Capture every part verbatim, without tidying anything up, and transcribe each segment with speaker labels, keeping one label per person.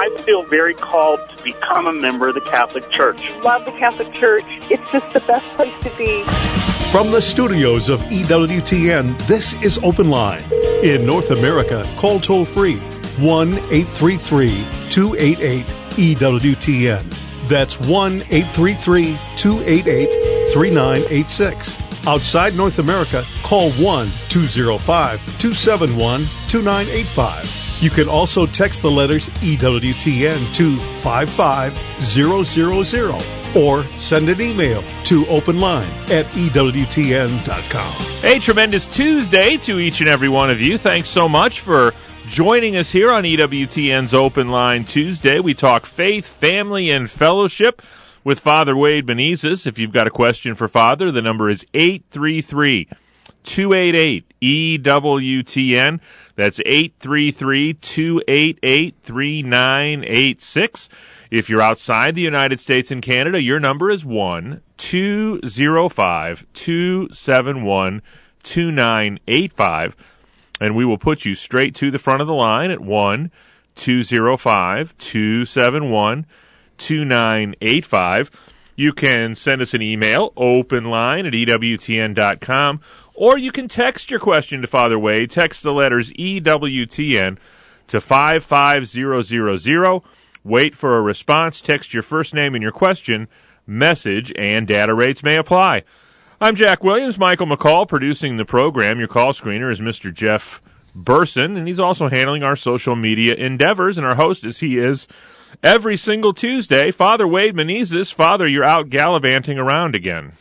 Speaker 1: I feel very called to become a member of the Catholic Church.
Speaker 2: Love the Catholic Church. It's just the best place to be.
Speaker 3: From the studios of E W T N, this is Open Line. In North America, call toll-free one eight three three, two eight eight, E W T N. That's one eight three three, two eight eight, three nine eight six. Outside North America, call one two zero five, two seven one, two nine eight five. You can also text the letters E W T N to five five zero zero zero or send an email to openline at E W T N dot com.
Speaker 4: A tremendous Tuesday to each and every one of you. Thanks so much for joining us here on E W T N's Open Line Tuesday. We talk faith, family, and fellowship with Father Wade Menezes. If you've got a question for Father, the number is eight three three, two eight eight, E W T N. That's eight three three, two eight eight, three nine eight six. If you're outside the United States and Canada, your number is one two zero five, two seven one, two nine eight five. And we will put you straight to the front of the line at one two zero five, two seven one, two nine eight five. You can send us an email, openline at E W T N dot com, or you can text your question to Father Wade. Text the letters E W T N to five five zero zero zero. Wait for a response. Text your first name and your question. Message and data rates may apply. I'm Jack Williams. Michael McCall producing the program. Your call screener is Mister Jeff Burson, and he's also handling our social media endeavors. And our host, as he is every single Tuesday, Father Wade Menezes. Father, you're out gallivanting around again.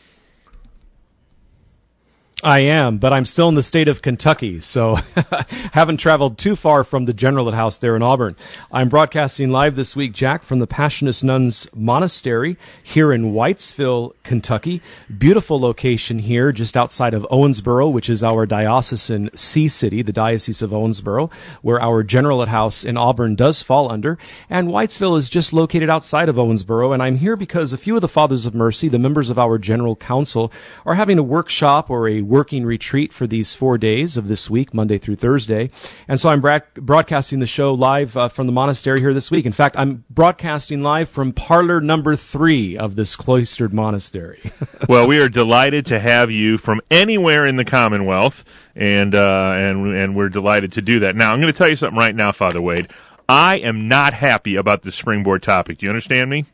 Speaker 5: I am, but I'm still in the state of Kentucky, so haven't traveled too far from the Generalate House there in Auburn. I'm broadcasting live this week, Jack, from the Passionist Nuns Monastery here in Whitesville, Kentucky. Beautiful location here just outside of Owensboro, which is our diocesan sea city, the Diocese of Owensboro, where our Generalate House in Auburn does fall under. And Whitesville is just located outside of Owensboro, and I'm here because a few of the Fathers of Mercy, the members of our General Council, are having a workshop or a working retreat for these four days of this week, Monday through Thursday. And so I'm bra- broadcasting the show live uh, from the monastery here this week. In fact, I'm broadcasting live from parlor number three of this cloistered monastery.
Speaker 4: Well, we are delighted to have you from anywhere in the Commonwealth, and uh, and and we're delighted to do that. Now, I'm going to tell you something right now, Father Wade. I am not happy about the springboard topic. Do you understand me?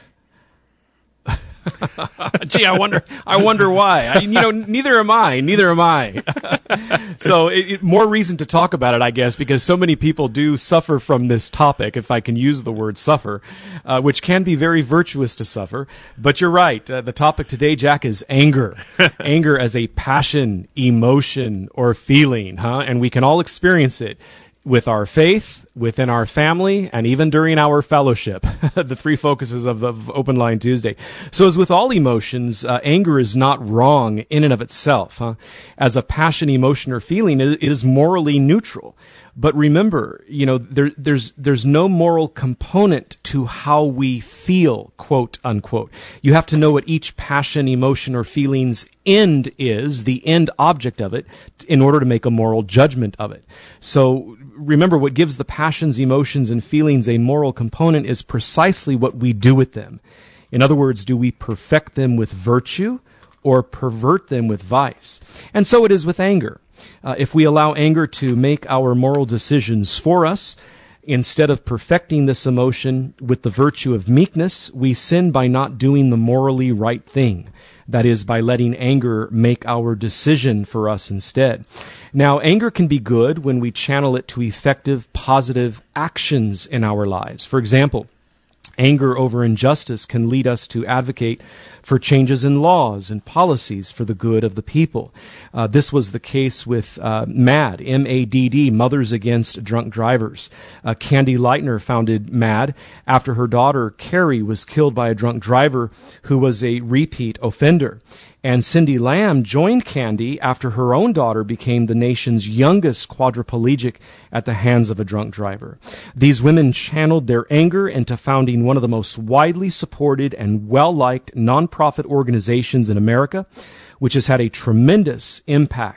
Speaker 5: Gee, I wonder. I wonder why. I, you know, neither am I. Neither am I. So, it, it, more reason to talk about it, I guess, because so many people do suffer from this topic, if I can use the word suffer, uh, which can be very virtuous to suffer. But you're right. Uh, the topic today, Jack, is anger. Anger as a passion, emotion, or feeling, huh? And we can all experience it with our faith, within our family, and even during our fellowship, the three focuses of, of Open Line Tuesday. So as with all emotions, uh, anger is not wrong in and of itself. Huh? As a passion, emotion, or feeling, it, it is morally neutral. But remember, you know, there, there's there's no moral component to how we feel, quote unquote. You have to know what each passion, emotion, or feeling's end is, the end object of it, in order to make a moral judgment of it. So remember, what gives the passions, emotions, and feelings a moral component is precisely what we do with them. In other words, do we perfect them with virtue or pervert them with vice? And so it is with anger. Uh, if we allow anger to make our moral decisions for us, instead of perfecting this emotion with the virtue of meekness, we sin by not doing the morally right thing. That is, by letting anger make our decision for us instead. Now, anger can be good when we channel it to effective, positive actions in our lives. For example, anger over injustice can lead us to advocate for changes in laws and policies for the good of the people. Uh, this was the case with uh, MADD, M A D D, Mothers Against Drunk Drivers. Uh, Candy Lightner founded MADD after her daughter, Carrie, was killed by a drunk driver who was a repeat offender. And Cindy Lamb joined Candy after her own daughter became the nation's youngest quadriplegic at the hands of a drunk driver. These women channeled their anger into founding one of the most widely supported and well-liked nonprofit organizations in America, which has had a tremendous impact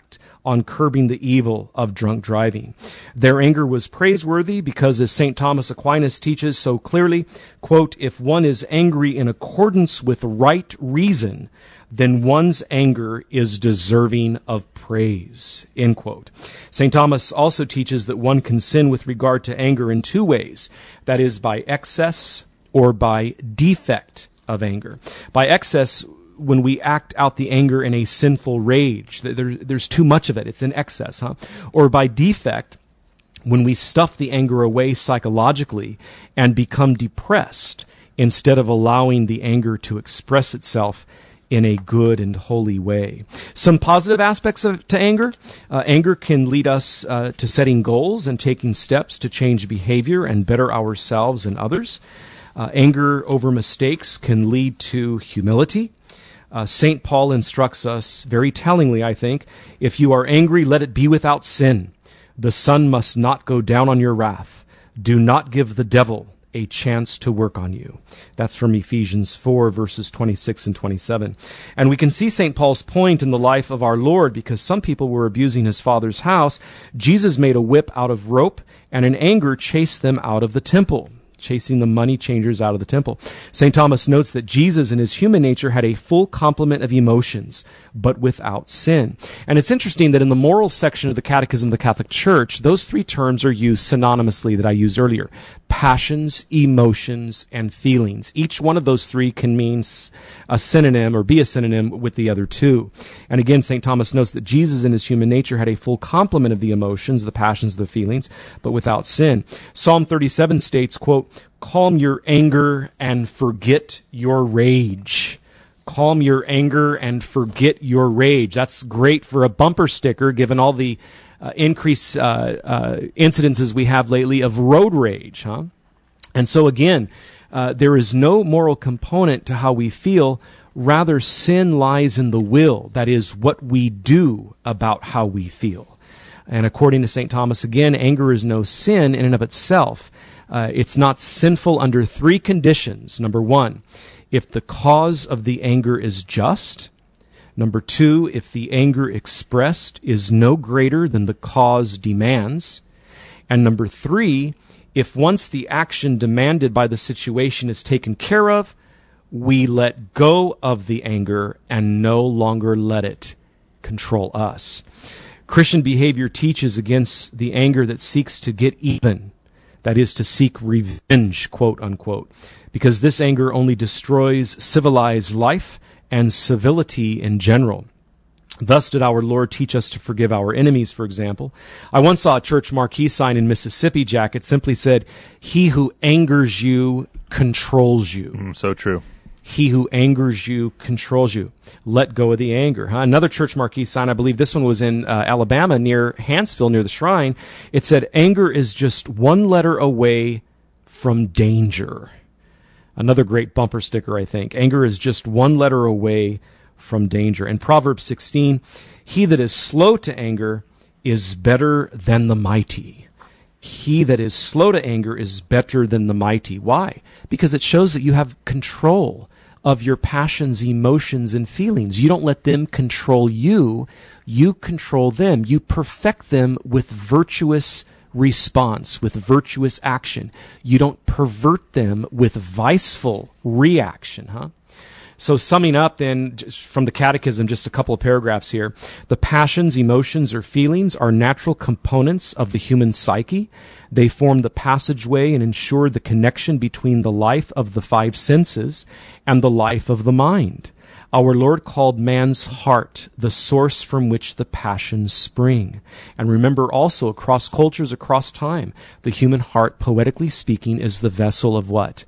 Speaker 5: on curbing the evil of drunk driving. Their anger was praiseworthy because, as Saint Thomas Aquinas teaches so clearly, quote, if one is angry in accordance with right reason, then one's anger is deserving of praise, end quote. Saint Thomas also teaches that one can sin with regard to anger in two ways, that is, by excess or by defect of anger. By excess, when we act out the anger in a sinful rage, there, there's too much of it, it's in excess, huh? Or by defect, when we stuff the anger away psychologically and become depressed instead of allowing the anger to express itself in a good and holy way. Some positive aspects of, to anger. Uh, anger can lead us uh, to setting goals and taking steps to change behavior and better ourselves and others. Uh, anger over mistakes can lead to humility. Uh, Saint Paul instructs us very tellingly, I think, if you are angry, let it be without sin. The sun must not go down on your wrath. Do not give the devil a chance to work on you. That's from Ephesians four, verses twenty-six and twenty-seven. And we can see Saint Paul's point in the life of our Lord, because some people were abusing his Father's house. Jesus made a whip out of rope and in anger chased them out of the temple, chasing the money changers out of the temple. Saint Thomas notes that Jesus in his human nature had a full complement of emotions, but without sin. And it's interesting that in the morals section of the Catechism of the Catholic Church, those three terms are used synonymously that I used earlier. Passions, emotions, and feelings. Each one of those three can mean a synonym or be a synonym with the other two. And again, Saint Thomas notes that Jesus in his human nature had a full complement of the emotions, the passions, the feelings, but without sin. Psalm thirty-seven states, quote, calm your anger and forget your rage. Calm your anger and forget your rage. That's great for a bumper sticker, given all the uh, increased uh, uh, incidences we have lately of road rage, huh? And so again, uh, there is no moral component to how we feel. Rather, sin lies in the will. That is, what we do about how we feel. And according to Saint Thomas, again, anger is no sin in and of itself. Uh, it's not sinful under three conditions. Number one, if the cause of the anger is just. Number two, if the anger expressed is no greater than the cause demands. And number three, if once the action demanded by the situation is taken care of, we let go of the anger and no longer let it control us. Christian behavior teaches against the anger that seeks to get even. That is, to seek revenge, quote unquote, because this anger only destroys civilized life and civility in general. Thus did our Lord teach us to forgive our enemies, for example. I once saw a church marquee sign in Mississippi, Jack. It simply said, he who angers you controls you.
Speaker 4: Mm, so true.
Speaker 5: He who angers you controls you. Let go of the anger. Huh? Another church marquee sign, I believe this one was in uh, Alabama near Hansville, near the shrine. It said, anger is just one letter away from danger. Another great bumper sticker, I think. Anger is just one letter away from danger. And Proverbs sixteen, he that is slow to anger is better than the mighty. He that is slow to anger is better than the mighty. Why? Because it shows that you have control of your passions, emotions, and feelings. You don't let them control you. You control them. You perfect them with virtuous response, with virtuous action. You don't pervert them with viceful reaction, huh? So summing up then, just from the Catechism, just a couple of paragraphs here. The passions, emotions, or feelings are natural components of the human psyche. They form the passageway and ensure the connection between the life of the five senses and the life of the mind. Our Lord called man's heart the source from which the passions spring. And remember also, across cultures, across time, the human heart, poetically speaking, is the vessel of what?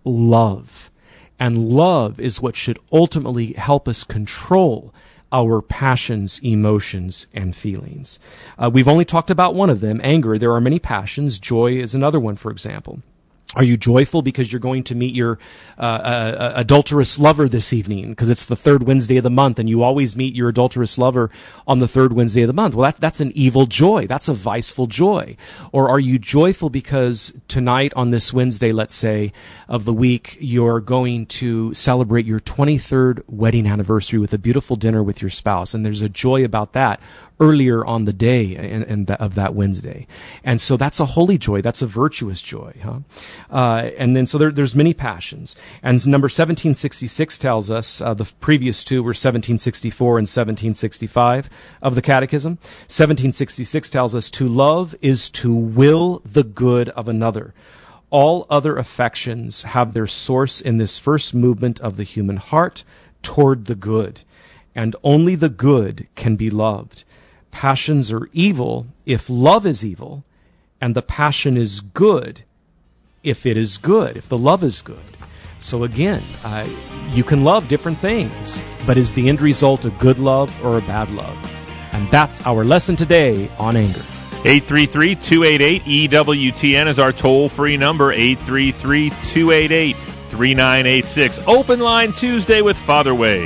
Speaker 5: Love. And love is what should ultimately help us control our passions, emotions, and feelings. Uh, we've only talked about one of them, anger. There are many passions. Joy is another one, for example. Are you joyful because you're going to meet your uh, uh, adulterous lover this evening because it's the third Wednesday of the month and you always meet your adulterous lover on the third Wednesday of the month? Well, that, that's an evil joy. That's a viceful joy. Or are you joyful because tonight on this Wednesday, let's say, of the week, you're going to celebrate your twenty-third wedding anniversary with a beautiful dinner with your spouse, and there's a joy about that earlier on the day and, and the, of that Wednesday. And so that's a holy joy. That's a virtuous joy. Huh? Uh, and then so there, there's many passions. And number seventeen sixty-six tells us, uh, the previous two were seventeen sixty-four and seventeen sixty-five of the Catechism. seventeen sixty-six tells us to love is to will the good of another. All other affections have their source in this first movement of the human heart toward the good, and only the good can be loved. Passions are evil if love is evil, and the passion is good if it is good, if the love is good. So again, uh, you can love different things, but is the end result a good love or a bad love? And that's our lesson today on anger.
Speaker 4: eight three three, two eight eight, E W T N is our toll-free number, eight three three, two eight eight, three nine eight six. Open Line Tuesday with Father Wade.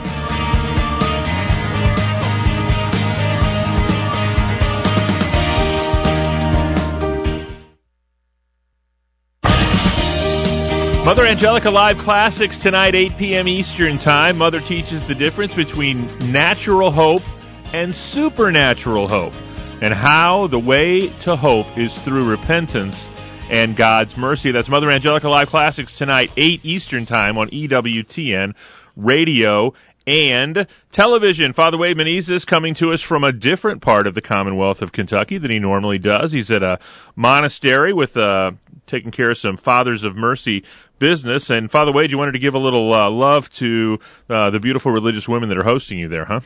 Speaker 4: Mother Angelica Live Classics tonight, eight p.m. Eastern Time. Mother teaches the difference between natural hope and supernatural hope, and how the way to hope is through repentance and God's mercy. That's Mother Angelica Live Classics tonight, eight Eastern Time on E W T N Radio and television. Father Wade Menezes coming to us from a different part of the Commonwealth of Kentucky than he normally does. He's at a monastery with uh, taking care of some Fathers of Mercy business. And Father Wade, you wanted to give a little uh, love to uh, the beautiful religious women that are hosting you there, huh?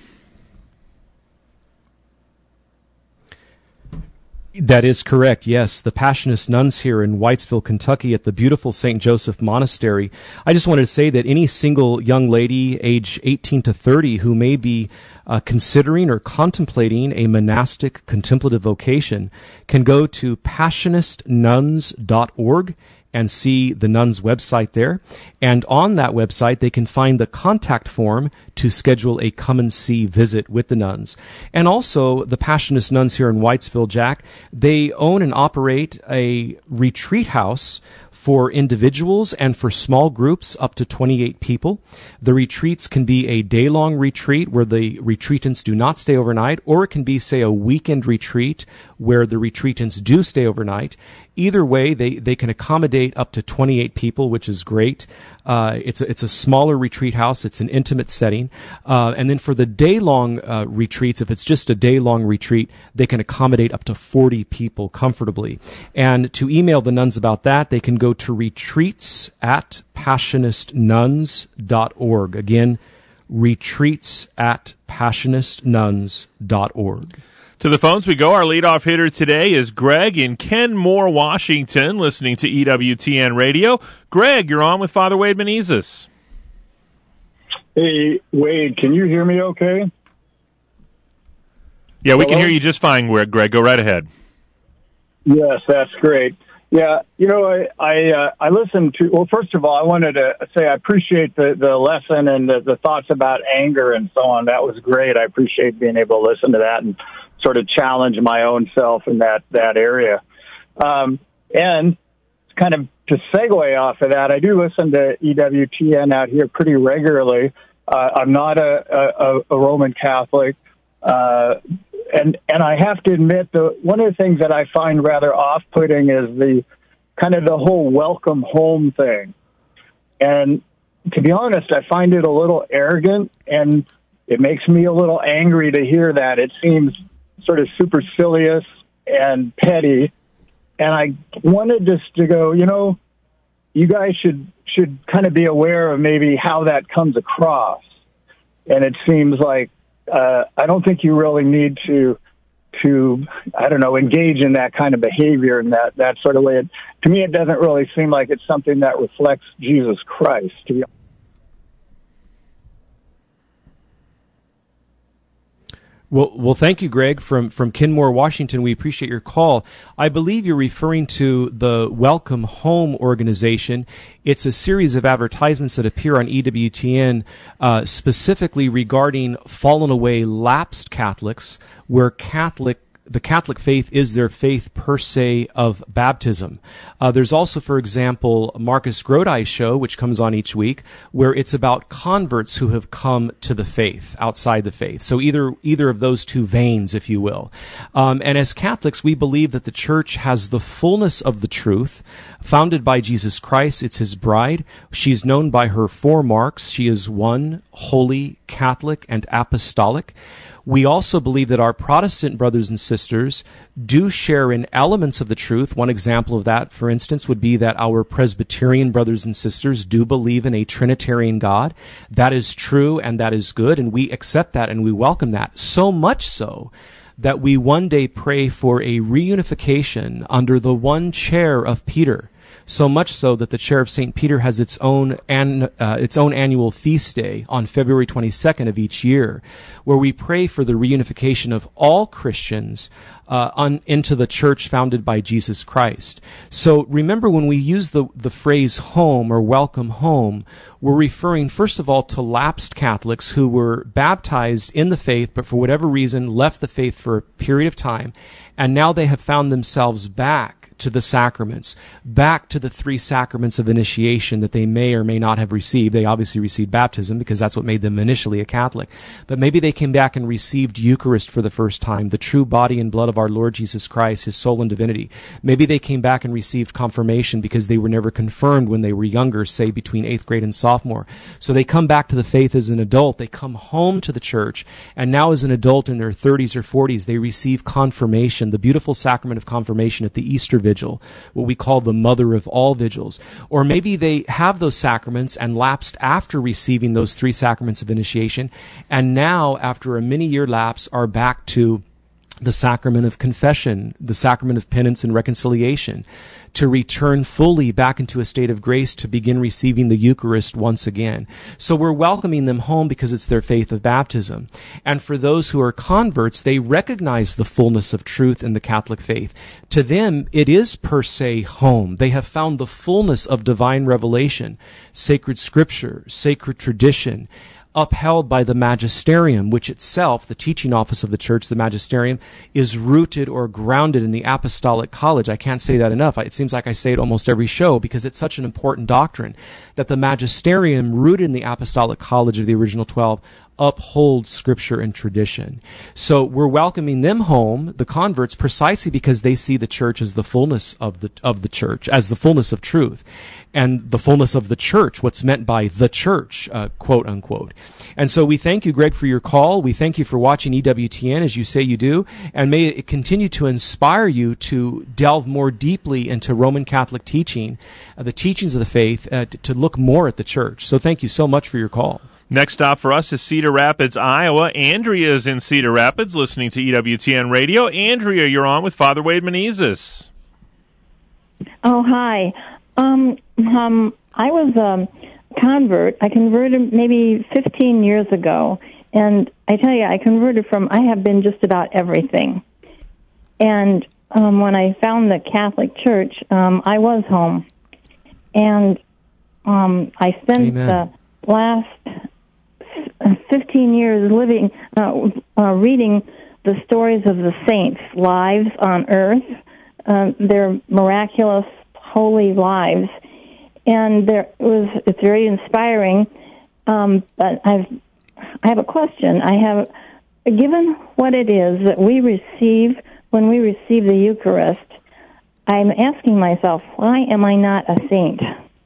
Speaker 5: That is correct, yes. The Passionist nuns here in Whitesville, Kentucky at the beautiful Saint Joseph Monastery. I just wanted to say that any single young lady age eighteen to thirty who may be uh, considering or contemplating a monastic contemplative vocation can go to passionist nuns dot org and see the nuns' website there. And on that website, they can find the contact form to schedule a come-and-see visit with the nuns. And also, the Passionist nuns here in Whitesville, Jack, they own and operate a retreat house for individuals and for small groups up to twenty-eight people. The retreats can be a day-long retreat where the retreatants do not stay overnight, or it can be, say, a weekend retreat where the retreatants do stay overnight. Either way, they, they can accommodate up to twenty-eight people, which is great. Uh, it's a, it's a smaller retreat house. It's an intimate setting. Uh, and then for the day-long uh, retreats, if it's just a day-long retreat, they can accommodate up to forty people comfortably. And to email the nuns about that, they can go to retreats at passionist nuns dot org. Again, retreats at passionist nuns dot org.
Speaker 4: To the phones we go. Our leadoff hitter today is Greg in Kenmore, Washington, listening to E W T N Radio. Greg, you're on with Father Wade Menezes.
Speaker 6: Hey, Wade, can you hear me okay?
Speaker 4: Yeah, we
Speaker 6: Hello?
Speaker 4: can hear you just fine, Greg. Go right ahead.
Speaker 6: Yes, that's great. Yeah, you know, I I, uh, I listened to, well, first of all, I wanted to say I appreciate the, the lesson and the, the thoughts about anger and so on. That was great. I appreciate being able to listen to that and sort of challenge my own self in that, that area. Um, and kind of to segue off of that, I do listen to E W T N out here pretty regularly. Uh, I'm not a, a, a Roman Catholic. Uh, and, and I have to admit that one of the things that I find rather off-putting is the kind of the whole welcome home thing. And to be honest, I find it a little arrogant, and it makes me a little angry to hear that. It seems sort of supercilious and petty. And I wanted just to go, you know, you guys should should kind of be aware of maybe how that comes across. And it seems like uh, I don't think you really need to, to I don't know, engage in that kind of behavior in that, that sort of way. It, to me, it doesn't really seem like it's something that reflects Jesus Christ, to be honest.
Speaker 5: Well, well, thank you, Greg, from, from Kenmore, Washington. We appreciate your call. I believe you're referring to the Welcome Home organization. It's a series of advertisements that appear on E W T N uh, specifically regarding fallen away, lapsed Catholics, where Catholic the Catholic faith is their faith per se of baptism. Uh, there's also, for example, Marcus Grodi's show, which comes on each week, where it's about converts who have come to the faith, outside the faith. So either either of those two veins, if you will. Um, and as Catholics, we believe that the Church has the fullness of the truth, founded by Jesus Christ. It's his bride. She's known by her four marks. She is one, holy, Catholic, and apostolic. We also believe that our Protestant brothers and sisters do share in elements of the truth. One example of that, for instance, would be that our Presbyterian brothers and sisters do believe in a Trinitarian God. That is true and that is good, and we accept that and we welcome that. So much so that we one day pray for a reunification under the one chair of Peter. So much so that the chair of Saint Peter has its own an, uh, its own annual feast day on February twenty-second of each year, where we pray for the reunification of all Christians uh, on, into the church founded by Jesus Christ. So remember, when we use the, the phrase home or welcome home, we're referring, first of all, to lapsed Catholics who were baptized in the faith, but for whatever reason left the faith for a period of time, and now they have found themselves back to the sacraments, back to the three sacraments of initiation that they may or may not have received. They obviously received baptism because that's what made them initially a Catholic. But maybe they came back and received Eucharist for the first time, the true body and blood of our Lord Jesus Christ, his soul and divinity. Maybe they came back and received confirmation because they were never confirmed when they were younger, say between eighth grade and sophomore. So they come back to the faith as an adult. They come home to the church, and now as an adult in their thirties or forties, they receive confirmation, the beautiful sacrament of confirmation at the Easter Vigil, what we call the mother of all vigils. Or maybe they have those sacraments and lapsed after receiving those three sacraments of initiation, and now, after a many-year lapse, are back to the sacrament of confession, the sacrament of penance and reconciliation, to return fully back into a state of grace to begin receiving the Eucharist once again. So we're welcoming them home because it's their faith of baptism. And for those who are converts, they recognize the fullness of truth in the Catholic faith. To them, it is per se home. They have found the fullness of divine revelation, sacred scripture, sacred tradition, upheld by the magisterium, which itself, the teaching office of the church, the magisterium, is rooted or grounded in the apostolic college. I can't say that enough. It seems like I say it almost every show because it's such an important doctrine that the magisterium, rooted in the apostolic college of the original twelve, upholds scripture and tradition. So we're welcoming them home, the converts, precisely because they see the church as the fullness of the of the church, as the fullness of truth, and the fullness of the church, what's meant by the church, uh, quote unquote. And so we thank you, Greg, for your call. We thank you for watching E W T N as you say you do, and may it continue to inspire you to delve more deeply into Roman Catholic teaching, uh, the teachings of the faith, uh, to, to look more at the church. So thank you so much for your call.
Speaker 4: Next stop for us is Cedar Rapids, Iowa. Andrea is in Cedar Rapids listening to E W T N Radio. Andrea, you're on with Father Wade Menezes.
Speaker 7: Oh, hi. Um, um, I was a convert. I converted maybe fifteen years ago. And I tell you, I converted from, I have been just about everything. And um, when I found the Catholic Church, um, I was home. And um, I spent
Speaker 5: Amen.
Speaker 7: the last fifteen years living, uh, uh, reading the stories of the saints' lives on earth, uh, their miraculous, holy lives, and there it was it's very inspiring. Um, but I've I have a question. I have, given what it is that we receive when we receive the Eucharist, I'm asking myself, why am I not a saint?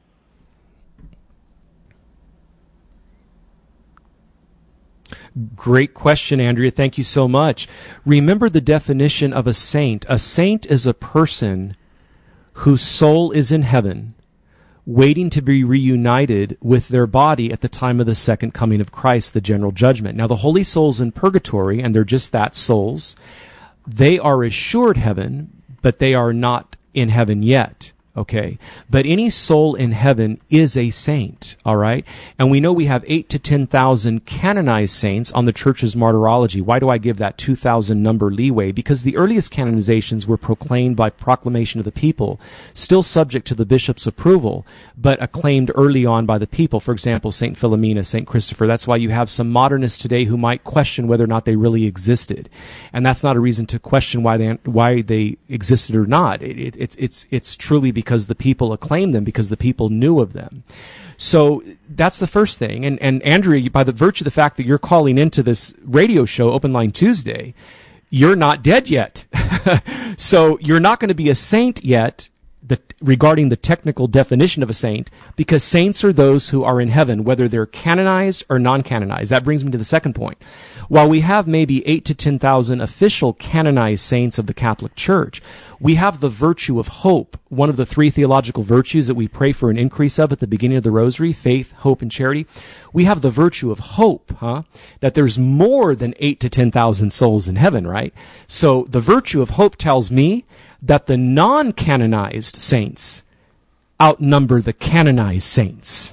Speaker 5: Great question, Andrea. Thank you so much. Remember the definition of a saint. A saint is a person whose soul is in heaven, waiting to be reunited with their body at the time of the second coming of Christ, the general judgment. Now, the holy souls in purgatory, and they're just that, souls, they are assured heaven, but they are not in heaven yet. Okay, but any soul in heaven is a saint, all right? And we know we have eight to ten thousand canonized saints on the church's martyrology. Why do I give that two thousand number leeway? Because the earliest canonizations were proclaimed by proclamation of the people, still subject to the bishop's approval, but acclaimed early on by the people. For example, Saint Philomena, Saint Christopher. That's why you have some modernists today who might question whether or not they really existed, and that's not a reason to question why they why they existed or not. It, it, it's it's it's truly because because the people acclaimed them, because the people knew of them. So that's the first thing. And, and Andrea, by the virtue of the fact that you're calling into this radio show, Open Line Tuesday, you're not dead yet. So you're not going to be a saint yet, the, regarding the technical definition of a saint, because saints are those who are in heaven, whether they're canonized or non-canonized. That brings me to the second point. While we have maybe eight to ten thousand official canonized saints of the Catholic Church, we have the virtue of hope, one of the three theological virtues that we pray for an increase of at the beginning of the Rosary: faith, hope, and charity. We have the virtue of hope, huh? That there's more than eight to ten thousand souls in heaven, right? So the virtue of hope tells me that the non-canonized saints outnumber the canonized saints.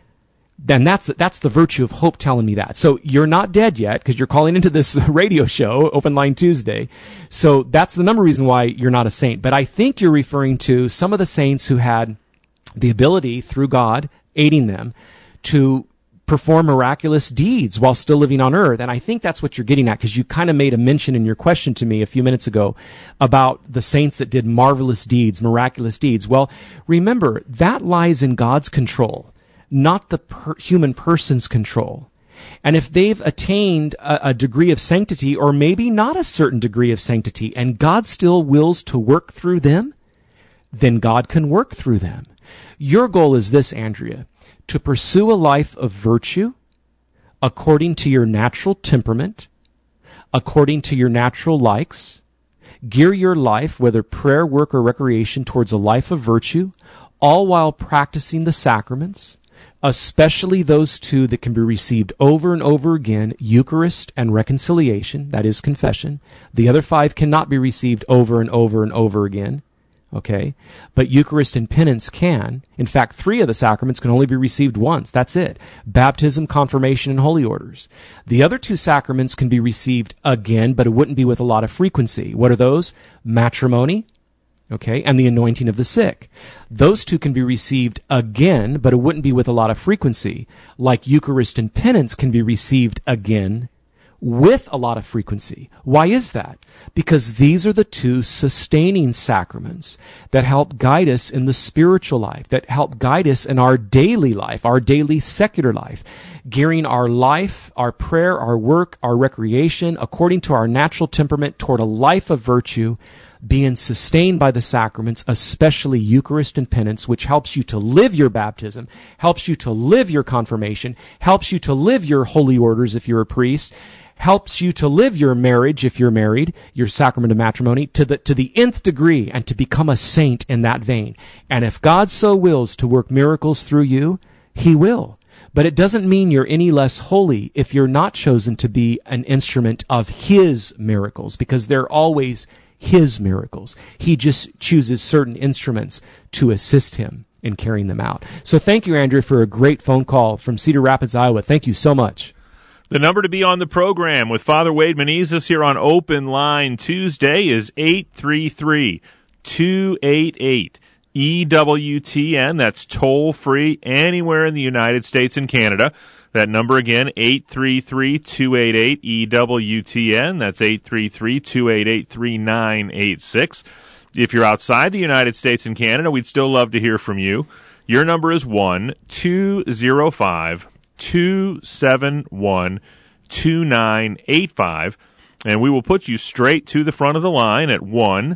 Speaker 5: Then that's that's the virtue of hope telling me that. So you're not dead yet because you're calling into this radio show, Open Line Tuesday. So that's the number reason why you're not a saint. But I think you're referring to some of the saints who had the ability, through God aiding them, to perform miraculous deeds while still living on earth. And I think that's what you're getting at, because you kind of made a mention in your question to me a few minutes ago about the saints that did marvelous deeds, miraculous deeds. Well, remember, that lies in God's control, not the per- human person's control. And if they've attained a, a degree of sanctity, or maybe not a certain degree of sanctity, and God still wills to work through them, then God can work through them. Your goal is this, Andrea: to pursue a life of virtue according to your natural temperament, according to your natural likes. Gear your life, whether prayer, work, or recreation, towards a life of virtue, all while practicing the sacraments, especially those two that can be received over and over again: Eucharist and reconciliation, that is confession. The other five cannot be received over and over and over again. Okay? But Eucharist and penance can. In fact, three of the sacraments can only be received once. That's it. Baptism, confirmation, and holy orders. The other two sacraments can be received again, but it wouldn't be with a lot of frequency. What are those? Matrimony, okay, and the anointing of the sick. Those two can be received again, but it wouldn't be with a lot of frequency. Like Eucharist and penance can be received again with a lot of frequency. Why is that? Because these are the two sustaining sacraments that help guide us in the spiritual life, that help guide us in our daily life, our daily secular life, gearing our life, our prayer, our work, our recreation according to our natural temperament toward a life of virtue, being sustained by the sacraments, especially Eucharist and penance, which helps you to live your baptism, helps you to live your confirmation, helps you to live your holy orders if you're a priest, helps you to live your marriage if you're married, your sacrament of matrimony, to the to the nth degree, and to become a saint in that vein. And if God so wills to work miracles through you, He will. But it doesn't mean you're any less holy if you're not chosen to be an instrument of His miracles, because they're always His miracles. He just chooses certain instruments to assist Him in carrying them out. So thank you, Andrea, for a great phone call from Cedar Rapids, Iowa. Thank you so much.
Speaker 4: The number to be on the program with Father Wade Menezes here on Open Line Tuesday is eight three three, two eight eight, E W T N. That's toll-free anywhere in the United States and Canada. That number again, eight three three, two eight eight, E W T N. That's eight three three, two eight eight, three nine eight six. If you're outside the United States and Canada, we'd still love to hear from you. Your number is one two zero five, two seven one, two nine eight five, and we will put you straight to the front of the line at one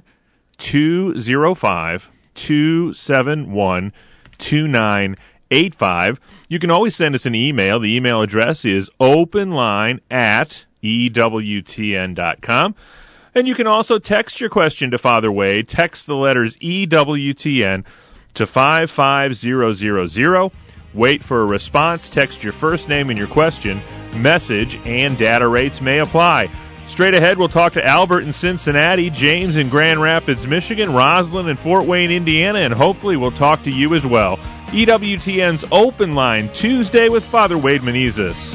Speaker 4: two zero five, two seven one, two nine eight five. You can always send us an email. The email address is openline at E W T N dot com. And you can also text your question to Father Wade. Text the letters E W T N to five five zero zero zero. Wait for a response. Text your first name and your question. Message and data rates may apply. Straight ahead, we'll talk to Albert in Cincinnati, James in Grand Rapids, Michigan, Roslyn in Fort Wayne, Indiana, and hopefully we'll talk to you as well. E W T N's Open Line Tuesday with Father Wade Menezes.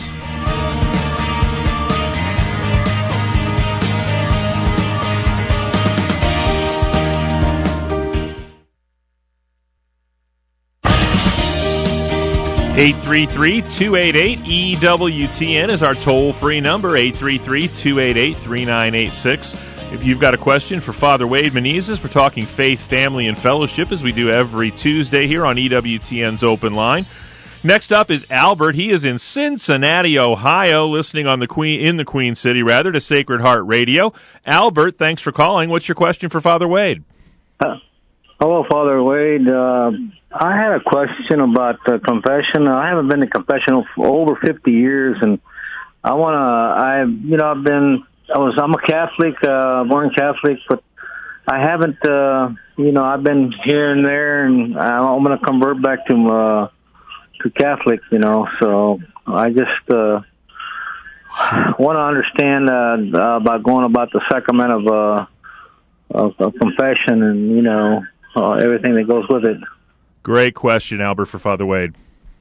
Speaker 4: eight three three, two eight eight, E W T N is our toll-free number, eight three three, two eight eight, three nine eight six. If you've got a question for Father Wade Menezes, we're talking faith, family, and fellowship as we do every Tuesday here on E W T N's Open Line. Next up is Albert. He is in Cincinnati, Ohio, listening on the Queen in the Queen City, rather, to Sacred Heart Radio. Albert, thanks for calling. What's your question for Father Wade?
Speaker 8: Uh, hello, Father Wade. Uh, I had a question about uh, confession. I haven't been to confessional for over fifty years, and I want to. I, you know, I've been. I was. I'm a Catholic, uh, born Catholic, but I haven't. Uh, you know, I've been here and there, and I'm going to convert back to uh, to Catholic. You know, so I just uh, want to understand uh, about going about the sacrament of, uh, of, of confession, and you know, uh, everything that goes with it.
Speaker 4: Great question, Albert, for Father Wade.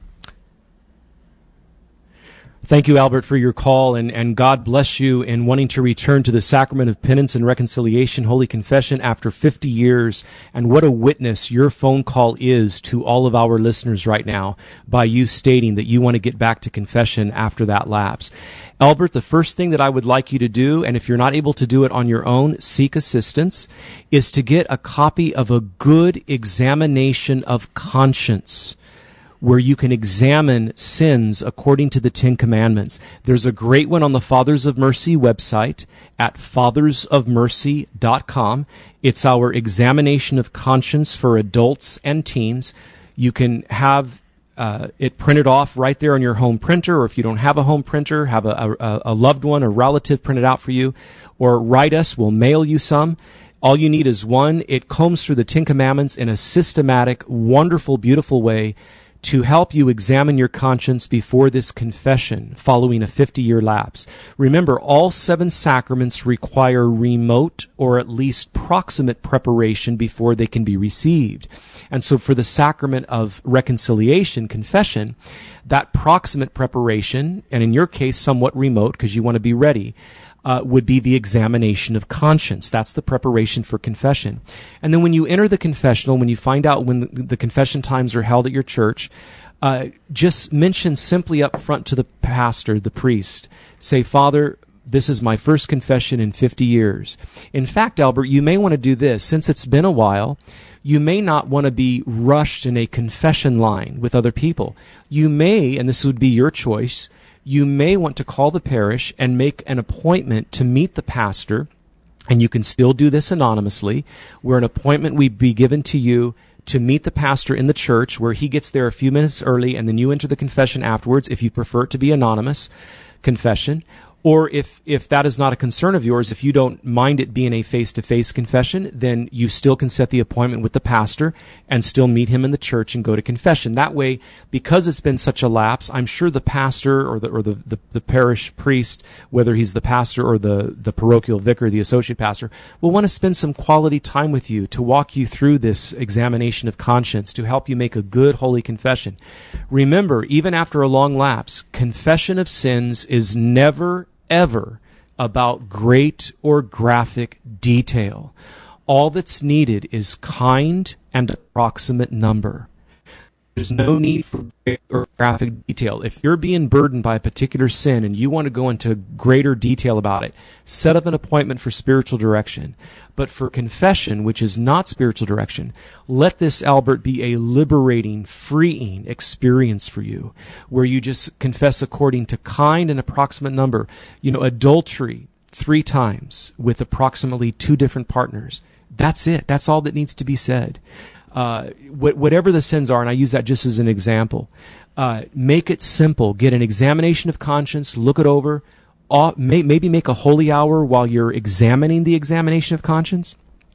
Speaker 5: Thank you, Albert, for your call, and, and God bless you in wanting to return to the sacrament of penance and reconciliation, Holy Confession, after fifty years. And what a witness your phone call is to all of our listeners right now by you stating that you want to get back to confession after that lapse. Albert, the first thing that I would like you to do, and if you're not able to do it on your own, seek assistance, is to get a copy of a good examination of conscience, where you can examine sins according to the Ten Commandments. There's a great one on the Fathers of Mercy website at fathers of mercy dot com. It's our examination of conscience for adults and teens. You can have uh, it printed off right there on your home printer, or if you don't have a home printer, have a, a, a loved one, a relative print it out for you, or write us, we'll mail you some. All you need is one. It combs through the Ten Commandments in a systematic, wonderful, beautiful way to help you examine your conscience before this confession following a fifty-year lapse. Remember, all seven sacraments require remote or at least proximate preparation before they can be received. And so for the sacrament of reconciliation, confession, that proximate preparation, and in your case somewhat remote because you want to be ready, Uh, would be the examination of conscience. That's the preparation for confession. And then when you enter the confessional, when you find out when the, the confession times are held at your church, uh, just mention simply up front to the pastor, the priest, say, Father, this is my first confession in fifty years. In fact, Albert, you may want to do this. Since it's been a while, you may not want to be rushed in a confession line with other people. You may, and this would be your choice, you may want to call the parish and make an appointment to meet the pastor, and you can still do this anonymously, where an appointment would be given to you to meet the pastor in the church, where he gets there a few minutes early, and then you enter the confession afterwards, if you prefer it to be anonymous confession. Or if, if that is not a concern of yours, if you don't mind it being a face-to-face confession, then you still can set the appointment with the pastor and still meet him in the church and go to confession. That way, because it's been such a lapse, I'm sure the pastor or the or the, the, the parish priest, whether he's the pastor or the, the parochial vicar, the associate pastor, will want to spend some quality time with you to walk you through this examination of conscience to help you make a good holy confession. Remember, even after a long lapse, confession of sins is never ever about great or graphic detail. All that's needed is kind and approximate number. There's no need for great or graphic detail. If you're being burdened by a particular sin and you want to go into greater detail about it, set up an appointment for spiritual direction. But for confession, which is not spiritual direction, let this, Albert, be a liberating, freeing experience for you, where you just confess according to kind and approximate number. You know, adultery three times with approximately two different partners. That's it. That's all that needs to be said. Uh, wh- whatever the sins are, and I use that just as an example, uh, make it simple. Get an examination of conscience, look it over, uh, may- maybe make a holy hour while you're examining the examination of conscience,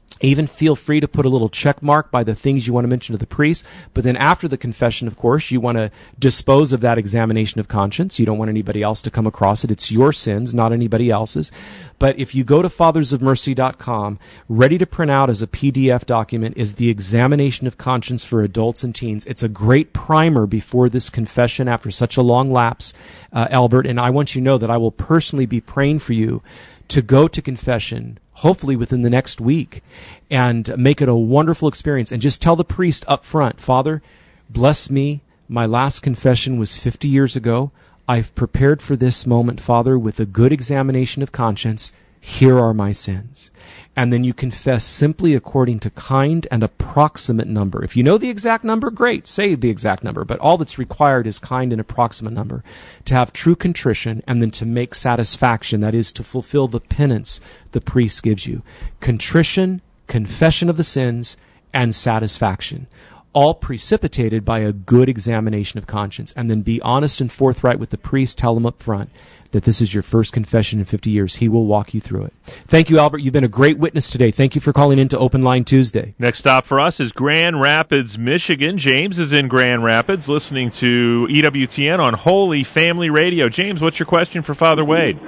Speaker 5: Even feel free to put a little check mark by the things you want to mention to the priest. But then after the confession, of course, you want to dispose of that examination of conscience. You don't want anybody else to come across it. It's your sins, not anybody else's. But if you go to fathers of mercy dot com, ready to print out as a P D F document is the examination of conscience for adults and teens. It's a great primer before this confession after such a long lapse, uh, Albert. And I want you to know that I will personally be praying for you to go to confession, hopefully within the next week, and make it a wonderful experience. And just tell the priest up front, Father, bless me. My last confession was fifty years ago. I've prepared for this moment, Father, with a good examination of conscience. Here are my sins. And then you confess simply according to kind and approximate number. If you know the exact number, great, say the exact number. But all that's required is kind and approximate number. To have true contrition and then to make satisfaction, that is to fulfill the penance the priest gives you. Contrition, confession of the sins, and satisfaction. All precipitated by a good examination of conscience. And then be honest and forthright with the priest. Tell him up front that this is your first confession in fifty years. He will walk you through it. Thank you, Albert. You've been a great witness today. Thank you for calling in to Open Line Tuesday.
Speaker 4: Next stop for us is Grand Rapids, Michigan. James is in Grand Rapids listening to E W T N on Holy Family Radio. James, what's your question for Father Wade?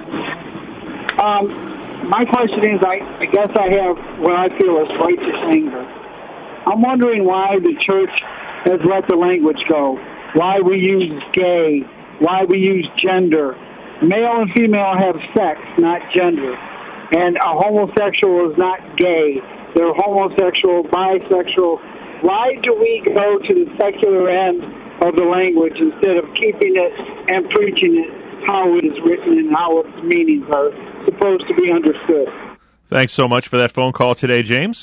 Speaker 9: Um, my question is, I, I guess I have what I feel is righteous anger. I'm wondering why the church has let the language go, why we use gay, why we use gender. Male and female have sex, not gender. And a homosexual is not gay. They're homosexual, bisexual. Why do we go to the secular end of the language instead of keeping it and preaching it how it is written and how its meanings are supposed to be understood?
Speaker 4: Thanks so much for that phone call today, James.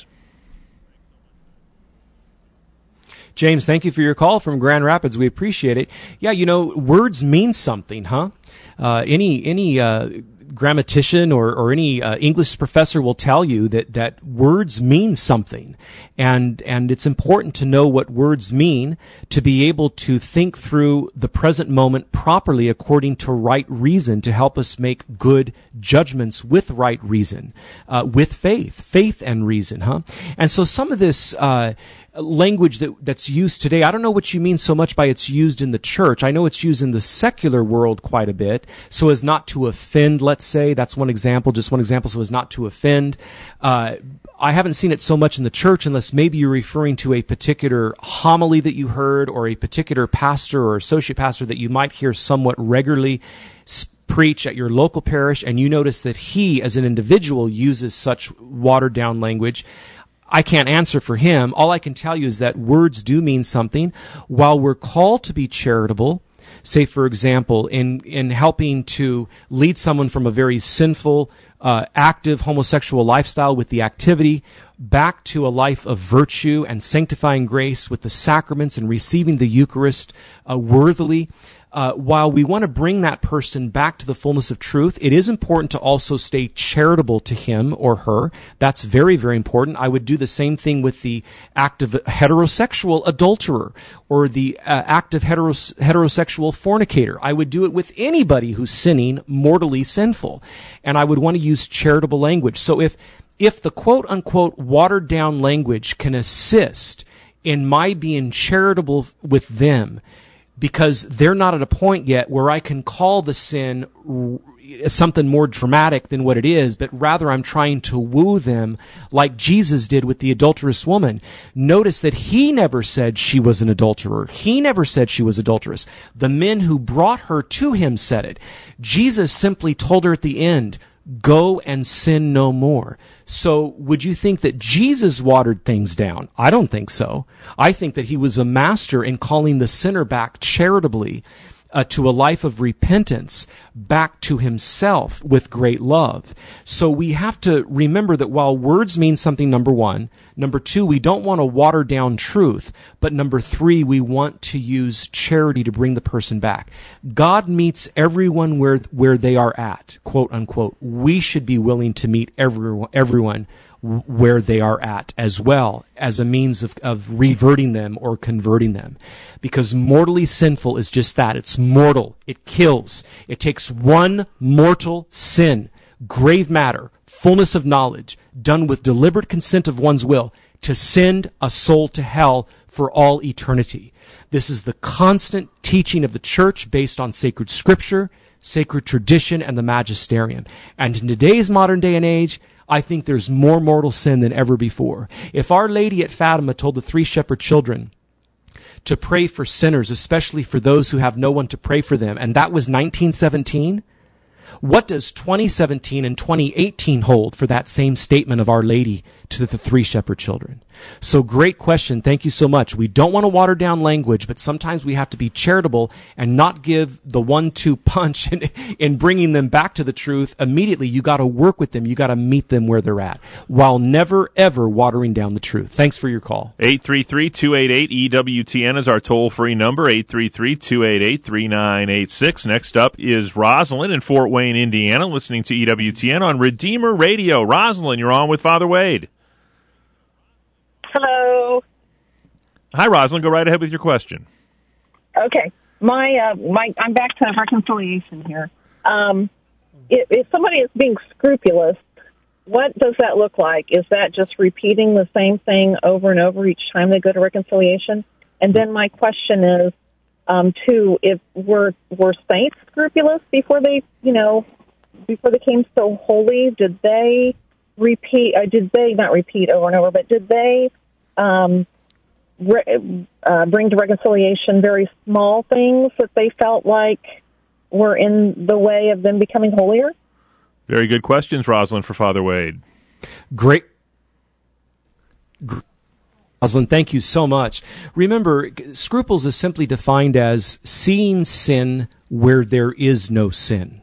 Speaker 5: James, thank you for your call from Grand Rapids. We appreciate it. Yeah, you know, words mean something, huh? Uh, any any uh, grammatician or, or any uh, English professor will tell you that, that words mean something. And and it's important to know what words mean to be able to think through the present moment properly according to right reason to help us make good judgments with right reason, uh, with faith, faith and reason, huh? And so some of this uh, language that that's used today, I don't know what you mean so much by it's used in the church. I know it's used in the secular world quite a bit, so as not to offend, let's say. That's one example, just one example, so as not to offend. Uh, I haven't seen it so much in the church unless maybe you're referring to a particular homily that you heard or a particular pastor or associate pastor that you might hear somewhat regularly preach at your local parish, and you notice that he, as an individual, uses such watered-down language. I can't answer for him. All I can tell you is that words do mean something. While we're called to be charitable, say, for example, in, in helping to lead someone from a very sinful, uh, active homosexual lifestyle with the activity back to a life of virtue and sanctifying grace with the sacraments and receiving the Eucharist uh, worthily, Uh, while we want to bring that person back to the fullness of truth, it is important to also stay charitable to him or her. That's very, very important. I would do the same thing with the active heterosexual adulterer or the uh, active heteros- heterosexual fornicator. I would do it with anybody who's sinning, mortally sinful. And I would want to use charitable language. So if, if the quote-unquote watered-down language can assist in my being charitable with them, because they're not at a point yet where I can call the sin something more dramatic than what it is, but rather I'm trying to woo them like Jesus did with the adulterous woman. Notice that he never said she was an adulterer. He never said she was adulterous. The men who brought her to him said it. Jesus simply told her at the end, go and sin no more. So would you think that Jesus watered things down? I don't think so. I think that he was a master in calling the sinner back charitably uh, to a life of repentance, back to himself with great love. So we have to remember that while words mean something, number one, number two, we don't want to water down truth, but number three, we want to use charity to bring the person back. God meets everyone where where they are at, quote unquote. We should be willing to meet everyone, everyone where they are at as well, as a means of, of reverting them or converting them. Because mortally sinful is just that. It's mortal. It kills. It takes one mortal sin, grave matter, fullness of knowledge, done with deliberate consent of one's will, to send a soul to hell for all eternity. This is the constant teaching of the church based on sacred scripture, sacred tradition, and the magisterium. And in today's modern day and age, I think there's more mortal sin than ever before. If Our Lady at Fatima told the three shepherd children to pray for sinners, especially for those who have no one to pray for them, and that was nineteen seventeen, what does twenty seventeen and twenty eighteen hold for that same statement of Our Lady to the three shepherd children? So great question. Thank you so much. We don't want to water down language, but sometimes we have to be charitable and not give the one two punch in, in bringing them back to the truth immediately. You got to work with them. You got to meet them where they're at while never, ever watering down the truth. Thanks for your call.
Speaker 4: eight three three, two eight eight, E W T N is our toll-free number, eight three three, two eight eight, three nine eight six. Next up is Rosalind in Fort Wayne, Indiana, listening to E W T N on Redeemer Radio. Rosalind, you're on with Father Wade.
Speaker 2: Hello.
Speaker 4: Hi, Rosalind. Go right ahead with your question.
Speaker 2: Okay. My, uh, my, I'm back to reconciliation here. Um, if, if somebody is being scrupulous, what does that look like? Is that just repeating the same thing over and over each time they go to reconciliation? And then my question is, um, too, if were were saints scrupulous before they, you know, before they became so holy? Did they repeat? Or did they not repeat over and over? But did they um, re- uh, bring to reconciliation very small things that they felt like were in the way of them becoming holier?
Speaker 4: Very good questions, Rosalind, for Father Wade.
Speaker 5: Great. Gr- Rosalind, thank you so much. Remember, scruples is simply defined as seeing sin where there is no sin.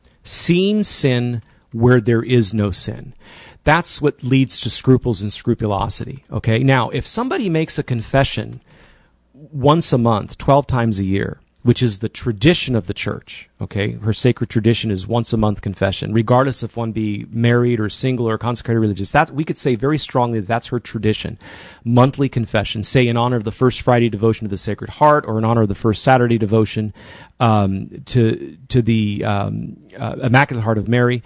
Speaker 5: Seeing sin where there is no sin. That's what leads to scruples and scrupulosity. Okay. Now, if somebody makes a confession once a month, twelve times a year, which is the tradition of the church, okay, her sacred tradition is once a month confession, regardless if one be married or single or consecrated religious. That we could say very strongly that that's her tradition. Monthly confession, say in honor of the first Friday devotion to the Sacred Heart, or in honor of the first Saturday devotion um, to to the um, uh, Immaculate Heart of Mary.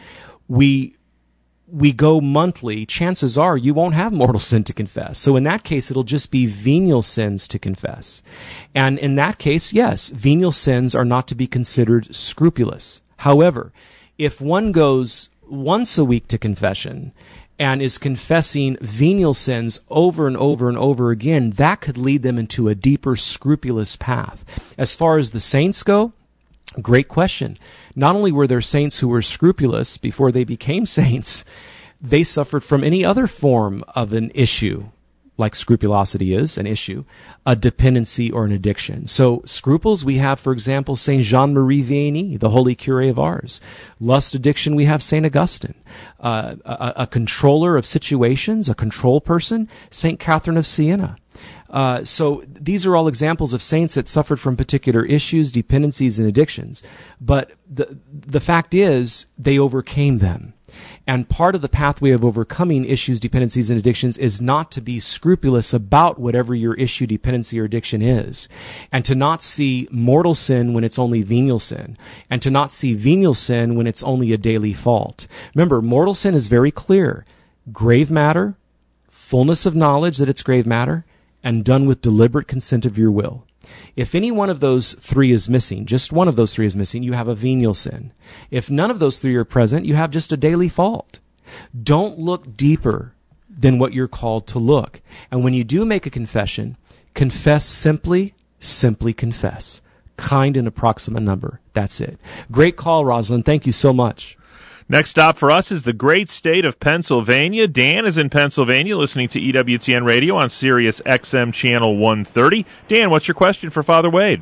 Speaker 5: We we go monthly. Chances are you won't have mortal sin to confess. So in that case, it'll just be venial sins to confess. And in that case, yes, venial sins are not to be considered scrupulous. However, if one goes once a week to confession and is confessing venial sins over and over and over again, that could lead them into a deeper scrupulous path. As far as the saints go, great question. Not only were there saints who were scrupulous before they became saints, they suffered from any other form of an issue, like scrupulosity is an issue, a dependency or an addiction. So scruples, we have, for example, Saint Jean-Marie Vianney, the holy cure of ours. Lust addiction, we have Saint Augustine. Uh, a, a controller of situations, a control person, Saint Catherine of Siena. Uh, so these are all examples of saints that suffered from particular issues, dependencies, and addictions. But the the fact is, they overcame them. And part of the pathway of overcoming issues, dependencies, and addictions is not to be scrupulous about whatever your issue, dependency, or addiction is. And to not see mortal sin when it's only venial sin. And to not see venial sin when it's only a daily fault. Remember, mortal sin is very clear. Grave matter, fullness of knowledge that it's grave matter, and done with deliberate consent of your will. If any one of those three is missing, just one of those three is missing, you have a venial sin. If none of those three are present, you have just a daily fault. Don't look deeper than what you're called to look. And when you do make a confession, confess simply, simply confess. Kind and approximate number. That's it. Great call, Rosalind. Thank you so much.
Speaker 4: Next stop for us is the great state of Pennsylvania. Dan is in Pennsylvania listening to E W T N Radio on Sirius X M Channel one thirty. Dan, what's your question for Father Wade?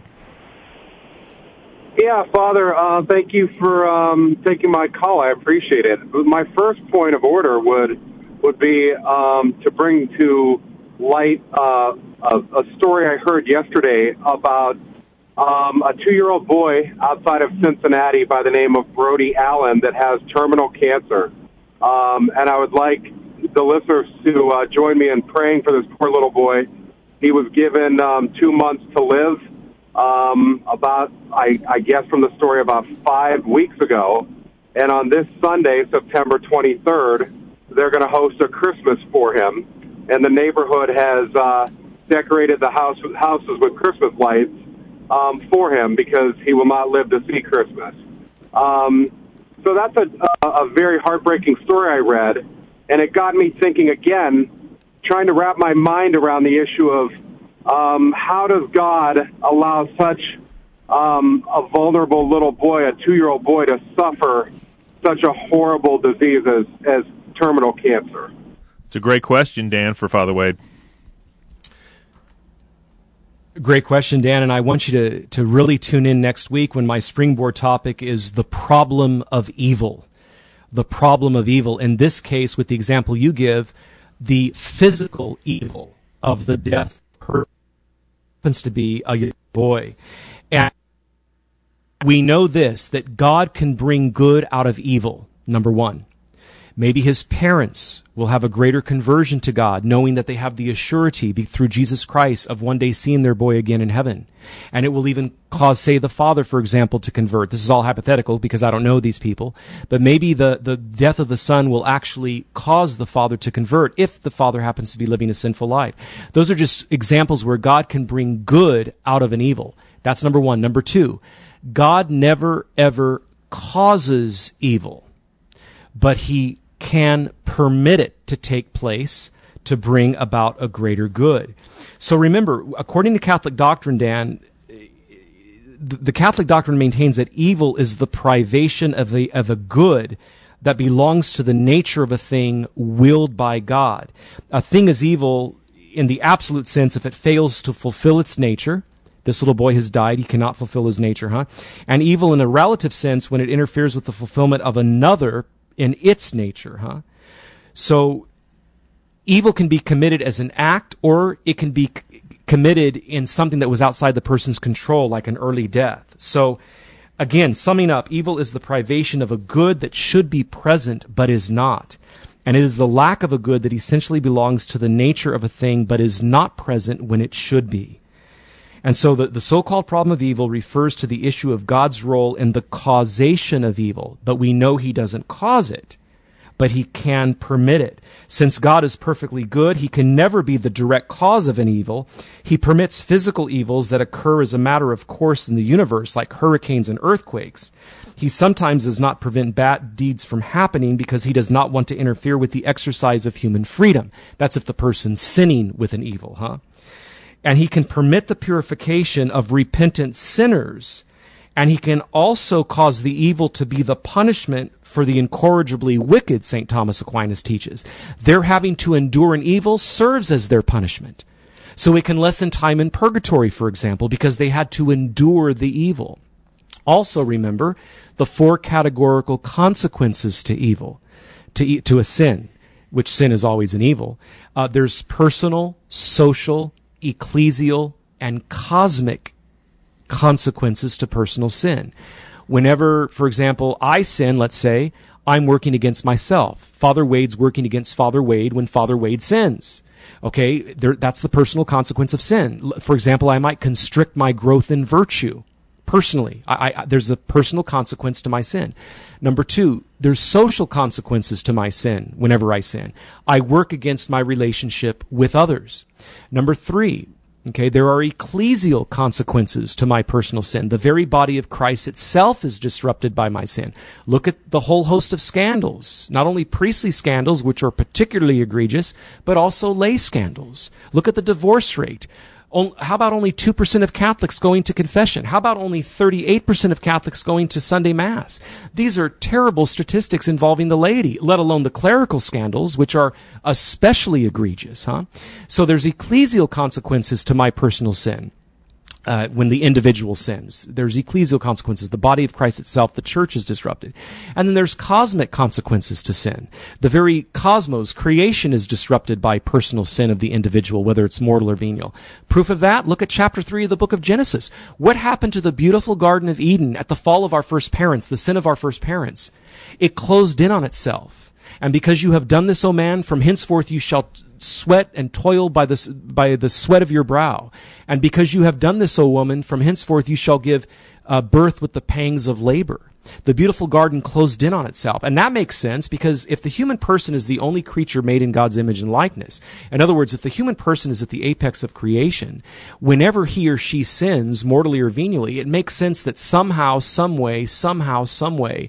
Speaker 10: Yeah, Father, uh, thank you for um, taking my call. I appreciate it. My first point of order would would be um, to bring to light uh, a, a story I heard yesterday about Um, a two-year-old boy outside of Cincinnati by the name of Brody Allen that has terminal cancer. Um, and I would like the listeners to uh, join me in praying for this poor little boy. He was given um, two months to live, um, about, I, I guess from the story, about five weeks ago. And on this Sunday, September twenty-third, they're going to host a Christmas for him. And the neighborhood has uh, decorated the house houses with Christmas lights um, for him because he will not live to see Christmas. Um, so that's a, a very heartbreaking story I read, and it got me thinking again, trying to wrap my mind around the issue of um, how does God allow such um, a vulnerable little boy, a two-year-old boy, to suffer such a horrible disease as, as terminal cancer?
Speaker 4: It's a great question, Dan, for Father Wade.
Speaker 5: Great question, Dan, and I want you to, to really tune in next week when my springboard topic is the problem of evil. The problem of evil. In this case, with the example you give, the physical evil of the death happens to be a young boy. And we know this, that God can bring good out of evil, number one. Maybe his parents will have a greater conversion to God, knowing that they have the assurity through Jesus Christ of one day seeing their boy again in heaven. And it will even cause, say, the father, for example, to convert. This is all hypothetical because I don't know these people. But maybe the, the death of the son will actually cause the father to convert if the father happens to be living a sinful life. Those are just examples where God can bring good out of an evil. That's number one. Number two, God never, ever causes evil, but he can permit it to take place to bring about a greater good. So remember, according to Catholic doctrine, Dan, the Catholic doctrine maintains that evil is the privation of a, of a good that belongs to the nature of a thing willed by God. A thing is evil in the absolute sense if it fails to fulfill its nature. This little boy has died. He cannot fulfill his nature, huh? And evil in a relative sense when it interferes with the fulfillment of another in its nature, huh? So evil can be committed as an act, or it can be c- committed in something that was outside the person's control, like an early death. So again, summing up, evil is the privation of a good that should be present but is not. And it is the lack of a good that essentially belongs to the nature of a thing but is not present when it should be. And so the, the so-called problem of evil refers to the issue of God's role in the causation of evil, but we know he doesn't cause it, but he can permit it. Since God is perfectly good, he can never be the direct cause of an evil. He permits physical evils that occur as a matter of course in the universe, like hurricanes and earthquakes. He sometimes does not prevent bad deeds from happening because he does not want to interfere with the exercise of human freedom. That's if the person's sinning with an evil, huh? And he can permit the purification of repentant sinners, and he can also cause the evil to be the punishment for the incorrigibly wicked, Saint Thomas Aquinas teaches. Their having to endure an evil serves as their punishment. So it can lessen time in purgatory, for example, because they had to endure the evil. Also remember the four categorical consequences to evil, to, to a sin, which sin is always an evil. Uh, there's personal, social, ecclesial, and cosmic consequences to personal sin. Whenever, for example, I sin, let's say, I'm working against myself. Father Wade's working against Father Wade when Father Wade sins. Okay, there, that's the personal consequence of sin. For example, I might constrict my growth in virtue. Personally, I, I, there's a personal consequence to my sin. Number two, there's social consequences to my sin whenever I sin. I work against my relationship with others. Number three, okay, there are ecclesial consequences to my personal sin. The very body of Christ itself is disrupted by my sin. Look at the whole host of scandals, not only priestly scandals, which are particularly egregious, but also lay scandals. Look at the divorce rate. How about only two percent of Catholics going to confession? How about only thirty-eight percent of Catholics going to Sunday Mass? These are terrible statistics involving the laity, let alone the clerical scandals, which are especially egregious, huh? So there's ecclesial consequences to my personal sin. Uh, when the individual sins. There's ecclesial consequences. The body of Christ itself, the church, is disrupted. And then there's cosmic consequences to sin. The very cosmos, creation, is disrupted by personal sin of the individual, whether it's mortal or venial. Proof of that, look at chapter three of the book of Genesis. What happened to the beautiful Garden of Eden at the fall of our first parents, the sin of our first parents? It closed in on itself. And because you have done this, O man, from henceforth you shall sweat and toil by the, by the sweat of your brow. And because you have done this, O woman, from henceforth you shall give uh, birth with the pangs of labor. The beautiful garden closed in on itself. And that makes sense because if the human person is the only creature made in God's image and likeness, in other words, if the human person is at the apex of creation, whenever he or she sins, mortally or venially, it makes sense that somehow, some way, somehow, some way,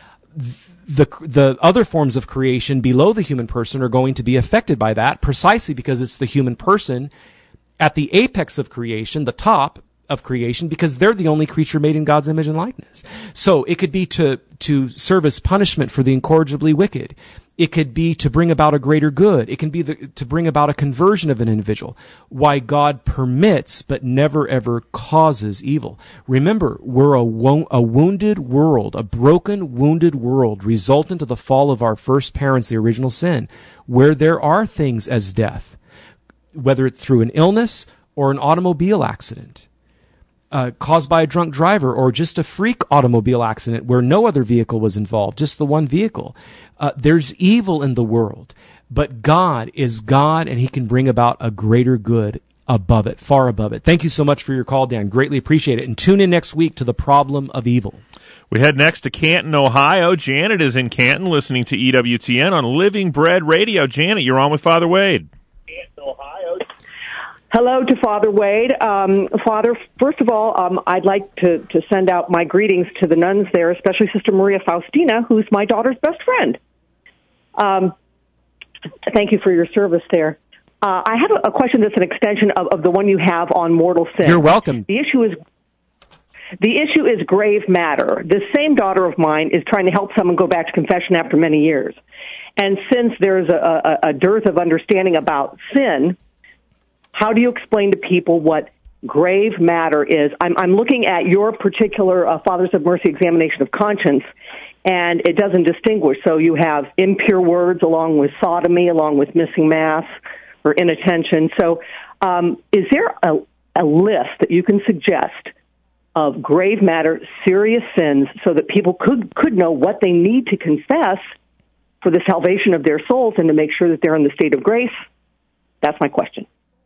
Speaker 5: the the other forms of creation below the human person are going to be affected by that, precisely because it's the human person at the apex of creation, the top of creation, because they're the only creature made in God's image and likeness. So it could be to, to serve as punishment for the incorrigibly wicked. It could be to bring about a greater good. It can be the, to bring about a conversion of an individual. Why God permits but never ever causes evil. Remember, we're a, wo- a wounded world, a broken, wounded world resultant of the fall of our first parents, the original sin, where there are things as death, whether it's through an illness or an automobile accident. Uh, caused by a drunk driver or just a freak automobile accident where no other vehicle was involved, just the one vehicle. Uh, there's evil in the world, but God is God and he can bring about a greater good above it, far above it. Thank you so much for your call, Dan. Greatly appreciate it. And tune in next week to the problem of evil.
Speaker 4: We head next to Canton, Ohio. Janet is in Canton listening to E W T N on Living Bread Radio. Janet, you're on with Father Wade.
Speaker 11: Canton, Ohio. Hello to Father Wade. Um, Father, first of all, um, I'd like to, to send out my greetings to the nuns there, especially Sister Maria Faustina, who's my daughter's best friend. Um, thank you for your service there. Uh, I have a, a question that's an extension of, of the one you have on mortal sin.
Speaker 5: You're welcome.
Speaker 11: The issue is the issue is grave matter. This same daughter of mine is trying to help someone go back to confession after many years. And since there's a, a, a dearth of understanding about sin, how do you explain to people what grave matter is? I'm, I'm looking at your particular uh, Fathers of Mercy examination of conscience, and it doesn't distinguish. So you have impure words along with sodomy, along with missing Mass or inattention. So um, is there a, a list that you can suggest of grave matter, serious sins, so that people could, could know what they need to confess for the salvation of their souls and to make sure that they're in the state of grace? That's my question.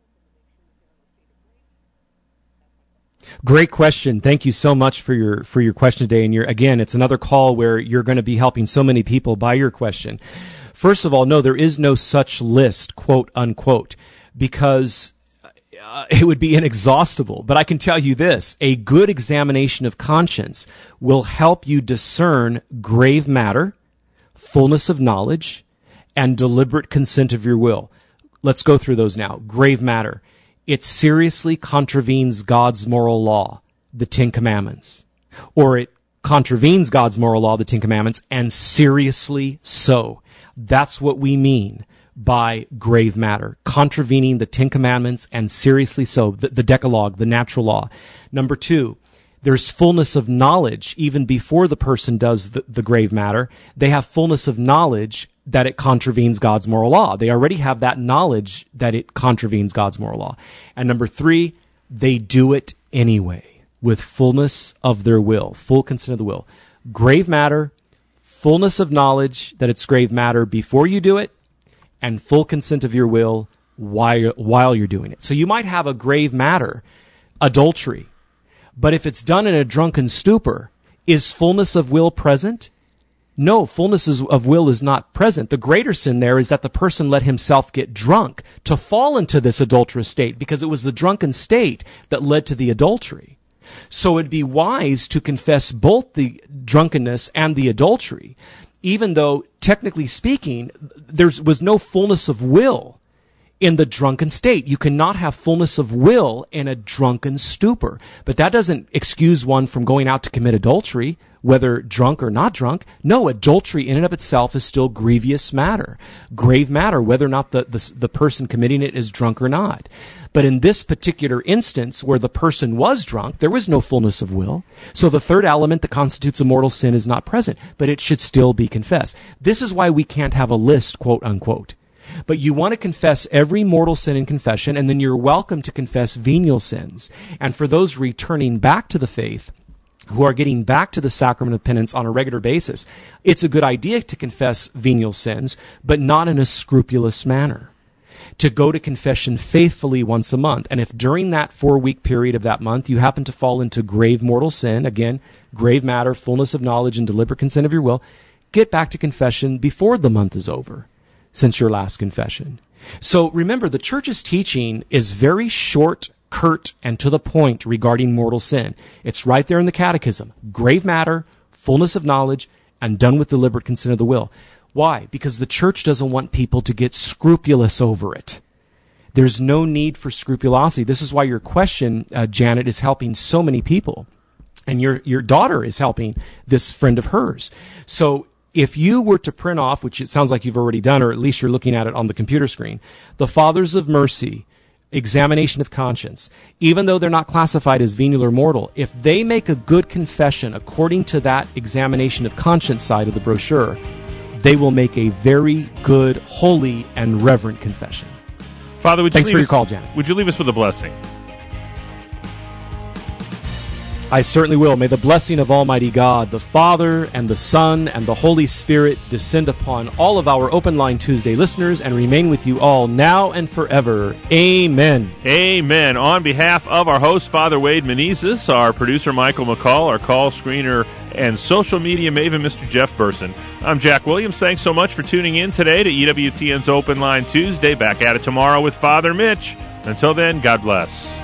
Speaker 5: Great question. Thank you so much for your for your question today. And you're, again, it's another call where you're going to be helping so many people by your question. First of all, no, there is no such list, quote unquote, because uh, it would be inexhaustible. But I can tell you this, a good examination of conscience will help you discern grave matter, fullness of knowledge, and deliberate consent of your will. Let's go through those now. Grave matter. It seriously contravenes God's moral law, the Ten Commandments. Or it contravenes God's moral law, the Ten Commandments, and seriously so. That's what we mean by grave matter, contravening the Ten Commandments and seriously so, the, the Decalogue, the natural law. Number two, there's fullness of knowledge even before the person does the, the grave matter. They have fullness of knowledge that it contravenes God's moral law. They already have that knowledge that it contravenes God's moral law. And number three, they do it anyway with fullness of their will, full consent of the will. Grave matter, fullness of knowledge that it's grave matter before you do it, and full consent of your will while, while you're doing it. So you might have a grave matter, adultery, but if it's done in a drunken stupor, is fullness of will present? No, fullness of will is not present. The greater sin there is that the person let himself get drunk to fall into this adulterous state because it was the drunken state that led to the adultery. So it'd be wise to confess both the drunkenness and the adultery, even though, technically speaking, there was no fullness of will in the drunken state. You cannot have fullness of will in a drunken stupor. But that doesn't excuse one from going out to commit adultery, whether drunk or not drunk. No, adultery in and of itself is still grievous matter, grave matter, whether or not the, the, the person committing it is drunk or not. But in this particular instance, where the person was drunk, there was no fullness of will. So the third element that constitutes a mortal sin is not present, but it should still be confessed. This is why we can't have a list, quote unquote. But you want to confess every mortal sin in confession, and then you're welcome to confess venial sins. And for those returning back to the faith, who are getting back to the sacrament of penance on a regular basis, it's a good idea to confess venial sins, but not in a scrupulous manner. to go to confession faithfully once a month. And if during that four-week period of that month you happen to fall into grave mortal sin, again, grave matter, fullness of knowledge, and deliberate consent of your will, get back to confession before the month is over, since your last confession. So remember, the church's teaching is very short, curt, and to the point regarding mortal sin. It's right there in the catechism. Grave matter, fullness of knowledge, and done with deliberate consent of the will. Why? Because the church doesn't want people to get scrupulous over it. There's no need for scrupulosity. This is why your question, uh, Janet, is helping so many people. And your, your daughter is helping this friend of hers. So if you were to print off, which it sounds like you've already done, or at least you're looking at it on the computer screen, the Fathers of Mercy, examination of conscience, even though they're not classified as venial or mortal, if they make a good confession according to that examination of conscience side of the brochure, they will make a very good, holy, and reverent confession.
Speaker 4: Father, would you
Speaker 5: Thanks
Speaker 4: leave
Speaker 5: for your
Speaker 4: us,
Speaker 5: call, Janet.
Speaker 4: Would you leave us with a blessing?
Speaker 5: I certainly will. May the blessing of Almighty God, the Father, and the Son, and the Holy Spirit descend upon all of our Open Line Tuesday listeners and remain with you all now and forever. Amen.
Speaker 4: Amen. On behalf of our host, Father Wade Menezes, our producer, Michael McCall, our call screener and social media maven, Mister Jeff Burson, I'm Jack Williams. Thanks so much for tuning in today to E W T N's Open Line Tuesday. Back at it tomorrow with Father Mitch. Until then, God bless.